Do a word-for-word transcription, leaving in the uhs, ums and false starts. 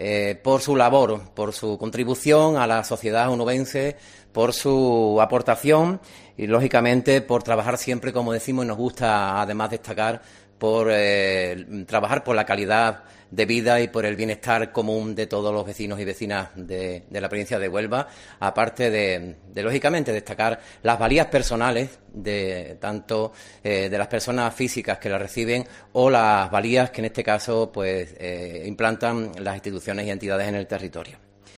eh, por su labor, por su contribución a la sociedad onubense, por su aportación y, lógicamente, por trabajar siempre, como decimos, y nos gusta además destacar, por eh, trabajar por la calidad de vida y por el bienestar común de todos los vecinos y vecinas de, de la provincia de Huelva, aparte de, de lógicamente, destacar las valías personales de tanto eh, de las personas físicas que la reciben o las valías que en este caso pues eh, implantan las instituciones y entidades en el territorio.